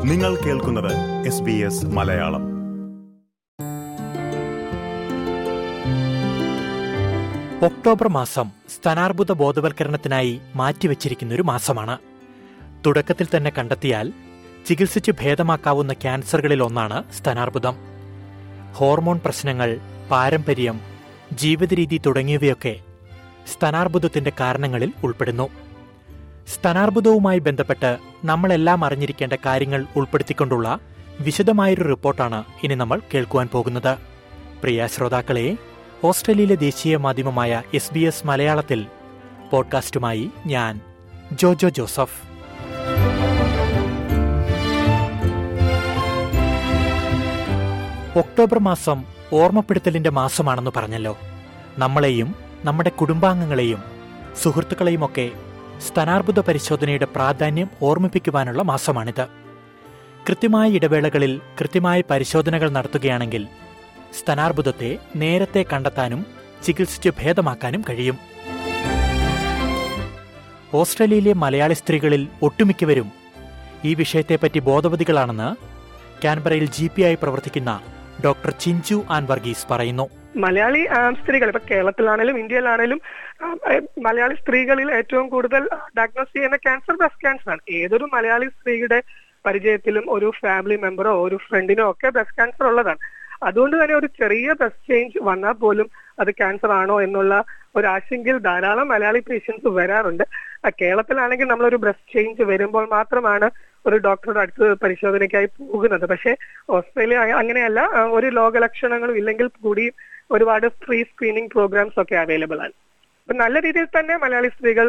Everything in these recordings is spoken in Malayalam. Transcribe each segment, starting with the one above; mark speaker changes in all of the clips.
Speaker 1: നിങ്ങൾ കേൾക്കുന്നത് SBS മലയാളം.
Speaker 2: ഒക്ടോബർ മാസം സ്തനാർബുദ ബോധവൽക്കരണത്തിനായി മാറ്റിവെച്ചിരിക്കുന്നൊരു മാസമാണ്. തുടക്കത്തിൽ തന്നെ കണ്ടെത്തിയാൽ ചികിത്സിച്ച് ഭേദമാക്കാവുന്ന ക്യാൻസറുകളിലൊന്നാണ് സ്തനാർബുദം. ഹോർമോൺ പ്രശ്നങ്ങൾ, പാരമ്പര്യം, ജീവിതരീതി തുടങ്ങിയവയൊക്കെ സ്തനാർബുദത്തിന്റെ കാരണങ്ങളിൽ ഉൾപ്പെടുന്നു. സ്തനാർബുദവുമായി ബന്ധപ്പെട്ട് നമ്മളെല്ലാം അറിഞ്ഞിരിക്കേണ്ട കാര്യങ്ങൾ ഉൾപ്പെടുത്തിക്കൊണ്ടുള്ള വിശദമായൊരു റിപ്പോർട്ടാണ് ഇനി നമ്മൾ കേൾക്കുവാൻ പോകുന്നത്. പ്രിയ ശ്രോതാക്കളെ, ഓസ്ട്രേലിയയിലെ ദേശീയ മാധ്യമമായ SBS മലയാളത്തിൽ പോഡ്കാസ്റ്റുമായി ഞാൻ ജോജോ ജോസഫ്. ഒക്ടോബർ മാസം ഓർമ്മപ്പെടുത്തലിന്റെ മാസമാണെന്ന് പറഞ്ഞല്ലോ. നമ്മളെയും നമ്മുടെ കുടുംബാംഗങ്ങളെയും സുഹൃത്തുക്കളെയുമൊക്കെ സ്തനാർബുദ പരിശോധനയുടെ പ്രാധാന്യം ഓർമ്മിപ്പിക്കുവാനുള്ള മാസമാണിത്. കൃത്യമായ ഇടവേളകളിൽ കൃത്യമായ പരിശോധനകൾ നടത്തുകയാണെങ്കിൽ സ്തനാർബുദത്തെ നേരത്തെ കണ്ടെത്താനും ചികിത്സിച്ച് ഭേദമാക്കാനും കഴിയും. ഓസ്ട്രേലിയയിലെ മലയാളി സ്ത്രീകളിൽ ഒട്ടുമിക്കവരും ഈ വിഷയത്തെപ്പറ്റി ബോധവതികളാണെന്ന് കാൻബറയിൽ GP ആയി പ്രവർത്തിക്കുന്ന ഡോക്ടർ ചിഞ്ചു ആൻ വർഗീസ് പറയുന്നു.
Speaker 3: മലയാളി സ്ത്രീകൾ ഇപ്പൊ കേരളത്തിലാണേലും ഇന്ത്യയിലാണേലും മലയാളി സ്ത്രീകളിൽ ഏറ്റവും കൂടുതൽ ഡയഗ്നോസ് ചെയ്യുന്ന ക്യാൻസർ ബ്രസ്റ്റ് ക്യാൻസർ ആണ്. ഏതൊരു മലയാളി സ്ത്രീയുടെ പരിചയത്തിലും ഒരു ഫാമിലി മെമ്പറോ ഒരു ഫ്രണ്ടിനോ ഒക്കെ ബ്രസ്റ്റ് ക്യാൻസർ ഉള്ളതാണ്. അതുകൊണ്ട് തന്നെ ഒരു ചെറിയ ബ്രസ്റ്റ് ചേഞ്ച് വന്നാൽ പോലും അത് ക്യാൻസർ ആണോ എന്നുള്ള ഒരു ആശങ്കയിൽ ധാരാളം മലയാളി പേഷ്യൻസ് വരാറുണ്ട്. കേരളത്തിലാണെങ്കിൽ നമ്മളൊരു ബ്രസ്റ്റ് ചേഞ്ച് വരുമ്പോൾ മാത്രമാണ് ഒരു ഡോക്ടറുടെ അടുത്ത് പരിശോധനയ്ക്കായി പോകുന്നത്. പക്ഷേ ഓസ്ട്രേലിയ അങ്ങനെയല്ല. ഒരു രോഗലക്ഷണങ്ങളും ഇല്ലെങ്കിൽ കൂടി ഒരുപാട് ഫ്രീ സ്ക്രീനിങ് പ്രോഗ്രാംസ് ഒക്കെ അവൈലബിൾ ആണ്. അപ്പൊ നല്ല രീതിയിൽ തന്നെ മലയാളി സ്ത്രീകൾ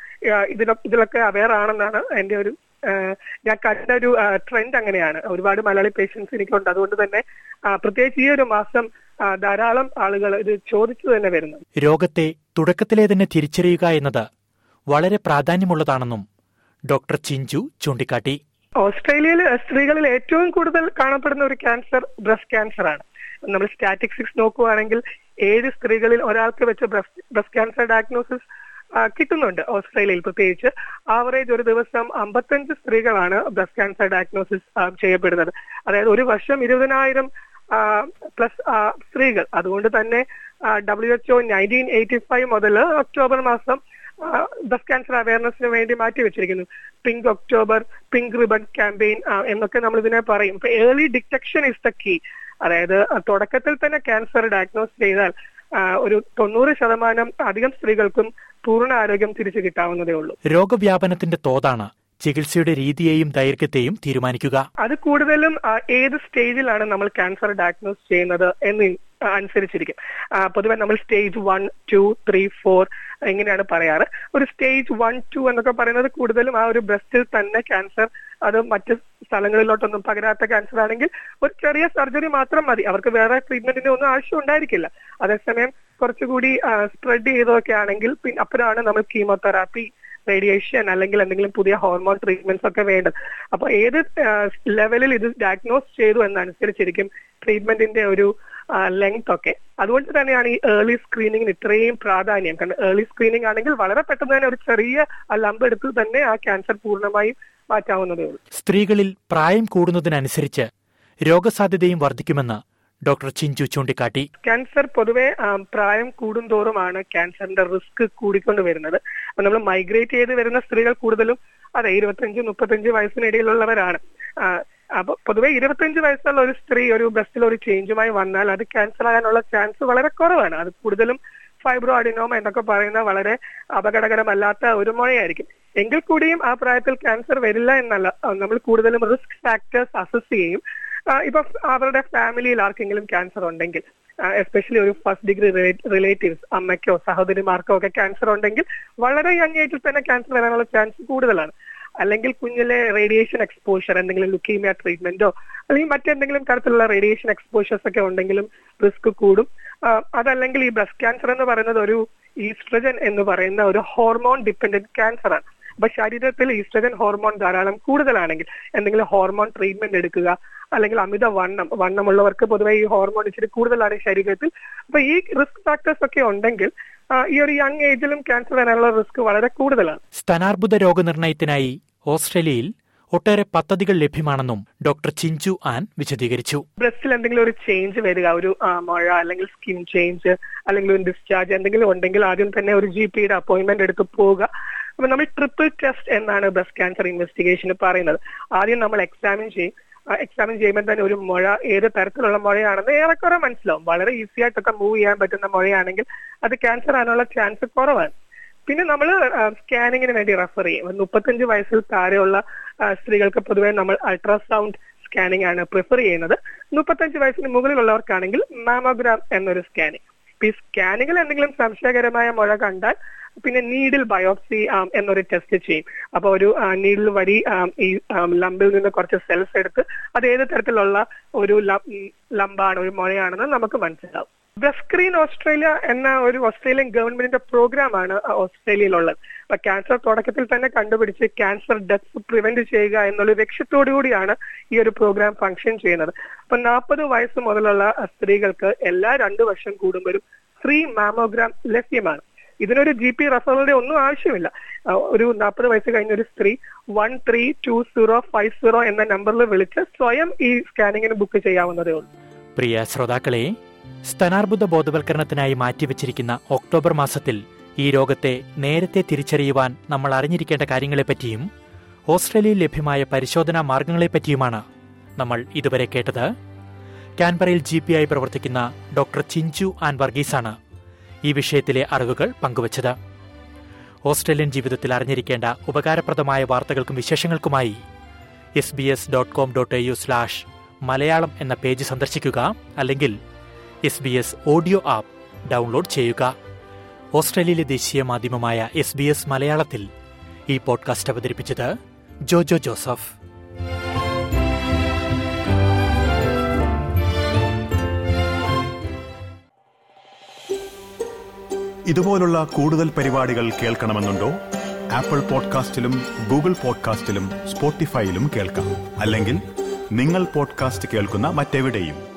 Speaker 3: ഇതിലൊക്കെ അവെയർ ആണെന്നാണ് എന്റെ ഒരു ഞാൻ കണ്ട ഒരു ട്രെൻഡ്. അങ്ങനെയാണ്. ഒരുപാട് മലയാളി പേഷ്യൻസ് എനിക്കുണ്ട്. അതുകൊണ്ട് തന്നെ പ്രത്യേകിച്ച് ഈ ഒരു മാസം ധാരാളം ആളുകൾ ഇത് ചോദിച്ചു തന്നെ വരുന്നു.
Speaker 2: രോഗത്തെ തുടക്കത്തിലെ തന്നെ തിരിച്ചറിയുക എന്നത് വളരെ പ്രാധാന്യമുള്ളതാണെന്നും ഡോക്ടർ ചിഞ്ചു ചൂണ്ടിക്കാട്ടി.
Speaker 3: ഓസ്ട്രേലിയയിൽ സ്ത്രീകളിൽ ഏറ്റവും കൂടുതൽ കാണപ്പെടുന്ന ഒരു ക്യാൻസർ ബ്രസ്റ്റ് ക്യാൻസർ ആണ്. നമ്മൾ സ്റ്റാറ്റിസ്റ്റിക്സ് നോക്കുകയാണെങ്കിൽ 7 സ്ത്രീകളിൽ ഒരാൾക്ക് വെച്ച് ബ്രസ്റ്റ് ക്യാൻസർ ഡയഗ്നോസിസ് കിട്ടുന്നുണ്ട്. ഓസ്ട്രേലിയയിൽ പ്രത്യേകിച്ച് ആവറേജ് ഒരു ദിവസം 55 സ്ത്രീകളാണ് ബ്രസ്റ്റ് ക്യാൻസർ ഡയഗ്നോസിസ് ചെയ്യപ്പെടുന്നത്. അതായത് ഒരു വർഷം 20,000 പ്ലസ് സ്ത്രീകൾ. അതുകൊണ്ട് തന്നെ WHO 1985 മുതൽ ഒക്ടോബർ മാസം ബ്രസ്റ്റ് ക്യാൻസർ അവയർനെസ്സിന് വേണ്ടി മാറ്റിവെച്ചിരിക്കുന്നു. Pink October, pink ribbon campaign എന്നൊക്കെ നമ്മൾ ഇതിനെ പറയും. ഇപ്പൊ early detection is the key. അതായത് തുടക്കത്തിൽ തന്നെ ക്യാൻസർ ഡയഗ്നോസ് ചെയ്താൽ ഒരു 90% അധികം സ്ത്രീകൾക്കും പൂർണ്ണ ആരോഗ്യം തിരിച്ചു കിട്ടാവുന്നതേ ഉള്ളൂ.
Speaker 2: രോഗവ്യാപനത്തിന്റെ തോതാണ് ചികിത്സയുടെ രീതിയെയും ദൈർഘ്യത്തെയും തീരുമാനിക്കുക.
Speaker 3: അത് കൂടുതലും ഏത് സ്റ്റേജിലാണ് നമ്മൾ ക്യാൻസർ ഡയഗ്നോസ് ചെയ്യുന്നത് എന്ന് അനുസരിച്ചിരിക്കും. പൊതുവെ നമ്മൾ സ്റ്റേജ് 1, 2, 3, 4 ഇങ്ങനെയാണ് പറയാറ്. ഒരു സ്റ്റേജ് 1, 2 എന്നൊക്കെ പറയുന്നത് കൂടുതലും ആ ഒരു ബ്രസ്റ്റിൽ തന്നെ ക്യാൻസർ, അത് മറ്റ് സ്ഥലങ്ങളിലോട്ടൊന്നും പകരാത്ത ക്യാൻസർ ആണെങ്കിൽ ഒരു ചെറിയ സർജറി മാത്രം മതി. അവർക്ക് വേറെ ട്രീറ്റ്മെന്റിന്റെ ഒന്നും ആവശ്യം ഉണ്ടായിരിക്കില്ല. അതേസമയം കുറച്ചുകൂടി സ്പ്രെഡ് ചെയ്തതൊക്കെ ആണെങ്കിൽ അപ്പോഴാണ് നമ്മൾ കീമോതെറാപ്പി, റേഡിയേഷൻ അല്ലെങ്കിൽ എന്തെങ്കിലും പുതിയ ഹോർമോൺ ട്രീറ്റ്മെന്റ്സ് ഒക്കെ വേണ്ടത്. അപ്പൊ ഏത് ലെവലിൽ ഇത് ഡയഗ്നോസ് ചെയ്തു എന്നനുസരിച്ചിരിക്കും ട്രീറ്റ്മെന്റിന്റെ ഒരു ലെങ്ത് ഒക്കെ. അതുകൊണ്ട് തന്നെയാണ് ഈ ഏർലി സ്ക്രീനിങ്ങിന് ഇത്രയും പ്രാധാന്യം. കാരണം ഏർലി സ്ക്രീനിങ് ആണെങ്കിൽ വളരെ പെട്ടെന്ന് തന്നെ ഒരു ചെറിയ ലംബ് എടുത്ത് തന്നെ ആ ക്യാൻസർ പൂർണ്ണമായും മാറ്റാവുന്നതേ ഉള്ളൂ.
Speaker 2: സ്ത്രീകളിൽ പ്രായം കൂടുന്നതിനനുസരിച്ച് രോഗസാധ്യതയും വർദ്ധിക്കുമെന്ന് ഡോക്ടർ ചിഞ്ചു ചൂണ്ടിക്കാട്ടി.
Speaker 3: ക്യാൻസർ പൊതുവെ പ്രായം കൂടുന്തോറുമാണ് ക്യാൻസറിന്റെ റിസ്ക് കൂടിക്കൊണ്ട് വരുന്നത്. അപ്പൊ നമ്മൾ മൈഗ്രേറ്റ് ചെയ്ത് വരുന്ന സ്ത്രീകൾ കൂടുതലും 25-35 വയസ്സിനിടയിലുള്ളവരാണ്. അപ്പൊ പൊതുവെ 25 വയസ്സുള്ള ഒരു സ്ത്രീ ഒരു ബ്രസ്റ്റിൽ ഒരു ചേഞ്ചുമായി വന്നാൽ അത് ക്യാൻസർ ആകാനുള്ള ചാൻസ് വളരെ കുറവാണ്. അത് കൂടുതലും ഫൈബ്രോ അഡിനോമ എന്നൊക്കെ പറയുന്ന വളരെ അപകടകരമല്ലാത്ത ഒരു മുഴയായിരിക്കും. എങ്കിൽ കൂടിയും ആ പ്രായത്തിൽ ക്യാൻസർ വരില്ല എന്നല്ല, നമ്മൾ കൂടുതലും റിസ്ക് ഫാക്ടേഴ്സ് അസസ് ചെയ്യും. ഇപ്പൊ അവരുടെ ഫാമിലിയിൽ ആർക്കെങ്കിലും ക്യാൻസർ ഉണ്ടെങ്കിൽ, എസ്പെഷ്യലി ഒരു ഫസ്റ്റ് ഡിഗ്രി റിലേറ്റീവ്സ്, അമ്മയ്ക്കോ സഹോദരിമാർക്കോ ഒക്കെ ക്യാൻസർ ഉണ്ടെങ്കിൽ വളരെ യങ് ഏജിൽ തന്നെ ക്യാൻസർ വരാനുള്ള ചാൻസ് കൂടുതലാണ്. അല്ലെങ്കിൽ കുഞ്ഞിലെ റേഡിയേഷൻ എക്സ്പോഷർ, എന്തെങ്കിലും ലുക്കീമിയ ട്രീറ്റ്മെന്റോ അല്ലെങ്കിൽ മറ്റെന്തെങ്കിലും തരത്തിലുള്ള റേഡിയേഷൻ എക്സ്പോഷേഴ്സ് ഒക്കെ ഉണ്ടെങ്കിലും റിസ്ക് കൂടും. അതല്ലെങ്കിൽ ഈ ബ്രസ്റ്റ് ക്യാൻസർ എന്ന് പറയുന്നത് ഒരു ഈസ്ട്രജൻ എന്ന് പറയുന്ന ഒരു ഹോർമോൺ ഡിപ്പെൻഡന്റ് ക്യാൻസർ ആണ്. അപ്പൊ ശരീരത്തിൽ ഈസ്ട്രജൻ ഹോർമോൺ ധാരാളം കൂടുതലാണെങ്കിൽ എന്തെങ്കിലും ഹോർമോൺ ട്രീറ്റ്മെന്റ് എടുക്കുക, അല്ലെങ്കിൽ അമിത വണ്ണമുള്ളവർക്ക് പൊതുവെ ഈ ഹോർമോൺ ഇച്ചിരി കൂടുതലാണ് ശരീരത്തിൽ. അപ്പൊ ഈ റിസ്ക് ഫാക്ടേഴ്സ് ഒക്കെ ഉണ്ടെങ്കിൽ ഈ ഒരു യങ് ഏജിലും ക്യാൻസർ വരാനുള്ള റിസ്ക് വളരെ കൂടുതലാണ്.
Speaker 2: സ്തനാർബുദ രോഗനിർണയത്തിനായി ഓസ്ട്രേലിയയിൽ ഒട്ടേറെ പദ്ധതികൾ ലഭ്യമാണെന്നും ഡോക്ടർ ചിഞ്ചു ആൻ വിശദീകരിച്ചു.
Speaker 3: ബ്രസ്റ്റിൽ എന്തെങ്കിലും ഒരു ചേഞ്ച് വരിക, ഒരു മഴ അല്ലെങ്കിൽ സ്കിൻ ചേഞ്ച് അല്ലെങ്കിൽ ഒരു ഡിസ്ചാർജ് എന്തെങ്കിലും ഉണ്ടെങ്കിൽ ആദ്യം തന്നെ ഒരു GPയുടെ അപ്പോയിന്റ്മെന്റ് എടുത്ത് പോവുക. അപ്പൊ നമ്മൾ ട്രിപ്പിൾ ടെസ്റ്റ് എന്നാണ് ബ്രസ്റ്റ് ക്യാൻസർ ഇൻവെസ്റ്റിഗേഷന് പറയുന്നത്. ആദ്യം നമ്മൾ എക്സാമിൻ ചെയ്യുമ്പോൾ തന്നെ ഒരു മുഴ ഏത് തരത്തിലുള്ള മുഴയാണെന്ന് ഏറെക്കുറെ മനസ്സിലാവും. വളരെ ഈസി ആയിട്ടൊക്കെ മൂവ് ചെയ്യാൻ പറ്റുന്ന മുഴയാണെങ്കിൽ അത് ക്യാൻസർ ആകാനുള്ള ചാൻസ് കുറവാണ്. പിന്നെ നമ്മൾ സ്കാനിങ്ങിന് വേണ്ടി റെഫർ ചെയ്യും. 35 വയസ്സിൽ താഴെയുള്ള സ്ത്രീകൾക്ക് പൊതുവെ നമ്മൾ അൾട്രാസൗണ്ട് സ്കാനിങ് ആണ് പ്രിഫർ ചെയ്യുന്നത്. 35 വയസ്സിന് മുകളിലുള്ളവർക്കാണെങ്കിൽ മാമോഗ്രാം എന്നൊരു സ്കാനിങ്. ഈ സ്കാനിങ്ങിൽ എന്തെങ്കിലും സംശയകരമായ മുഴ കണ്ടാൽ പിന്നെ നീഡിൽ ബയോപ്സി എന്നൊരു ടെസ്റ്റ് ചെയ്യും. അപ്പൊ ഒരു നീഡിൽ വഴി ഈ ലംബിൽ നിന്ന് കുറച്ച് സെൽസ് എടുത്ത് അത് ഏത് തരത്തിലുള്ള ഒരു ലംബാണ്, ഒരു മുഴയാണെന്ന് നമുക്ക് മനസ്സിലാവും. ബ്രസ്റ്റ് സ്ക്രീൻ ഓസ്ട്രേലിയ എന്ന ഒരു ഓസ്ട്രേലിയൻ ഗവൺമെന്റിന്റെ പ്രോഗ്രാമാണ് ഓസ്ട്രേലിയയിലുള്ളത്. അപ്പൊ ക്യാൻസർ തുടക്കത്തിൽ തന്നെ കണ്ടുപിടിച്ച് ക്യാൻസർ ഡെത്ത്സ് പ്രിവെന്റ് ചെയ്യുക എന്നുള്ള ലക്ഷ്യത്തോടു കൂടിയാണ് ഈ ഒരു പ്രോഗ്രാം ഫംഗ്ഷൻ ചെയ്യുന്നത്. അപ്പൊ 40 വയസ്സ് മുതലുള്ള സ്ത്രീകൾക്ക് എല്ലാ 2 വർഷം കൂടുമ്പോഴും ഫ്രീ മാമോഗ്രാം ലഭ്യമാണ്. ഇതിനൊരു GP റെഫറലിന്റെ ഒന്നും ആവശ്യമില്ല. ഒരു 40 വയസ്സ് കഴിഞ്ഞ ഒരു സ്ത്രീ 132050 എന്ന നമ്പറിൽ വിളിച്ച് സ്വയം ഈ സ്കാനിങ്ങിന് ബുക്ക് ചെയ്യാവുന്നതേ ഉള്ളൂ.
Speaker 2: പ്രിയ ശ്രോതാക്കളെ, സ്തനാർബുദ ബോധവൽക്കരണത്തിനായി മാറ്റിവെച്ചിരിക്കുന്ന ഒക്ടോബർ മാസത്തിൽ ഈ രോഗത്തെ നേരത്തെ തിരിച്ചറിയുവാൻ നമ്മൾ അറിഞ്ഞിരിക്കേണ്ട കാര്യങ്ങളെപ്പറ്റിയും ഓസ്ട്രേലിയയിൽ ലഭ്യമായ പരിശോധനാ മാർഗങ്ങളെപ്പറ്റിയുമാണ് നമ്മൾ ഇതുവരെ കേട്ടത്. കാൻബറയിൽ GPയായി പ്രവർത്തിക്കുന്ന ഡോക്ടർ ചിഞ്ചു ആൻ വർഗീസാണ് ഈ വിഷയത്തിലെ അറിവുകൾ പങ്കുവച്ചത്. ഓസ്ട്രേലിയൻ ജീവിതത്തിൽ അറിഞ്ഞിരിക്കേണ്ട ഉപകാരപ്രദമായ വാർത്തകൾക്കും വിശേഷങ്ങൾക്കുമായി sbs.com.au/മലയാളം എന്ന പേജ് സന്ദർശിക്കുക, അല്ലെങ്കിൽ SBS ഓഡിയോ ആപ്പ് ഡൗൺലോഡ് ചെയ്യുക. ഓസ്ട്രേലിയയിലെ ദേശീയ മാധ്യമമായ SBS മലയാളത്തിൽ ഈ പോഡ്കാസ്റ്റ് അവതരിപ്പിച്ചത് ജോജോ ജോസഫ്.
Speaker 1: ഇതുപോലുള്ള കൂടുതൽ പരിപാടികൾ കേൾക്കണമെന്നുണ്ടോ? ആപ്പിൾ പോഡ്കാസ്റ്റിലും ഗൂഗിൾ പോഡ്കാസ്റ്റിലും സ്പോട്ടിഫൈയിലും കേൾക്കാം. അല്ലെങ്കിൽ നിങ്ങൾ പോഡ്കാസ്റ്റ് കേൾക്കുന്ന മറ്റെവിടെയും.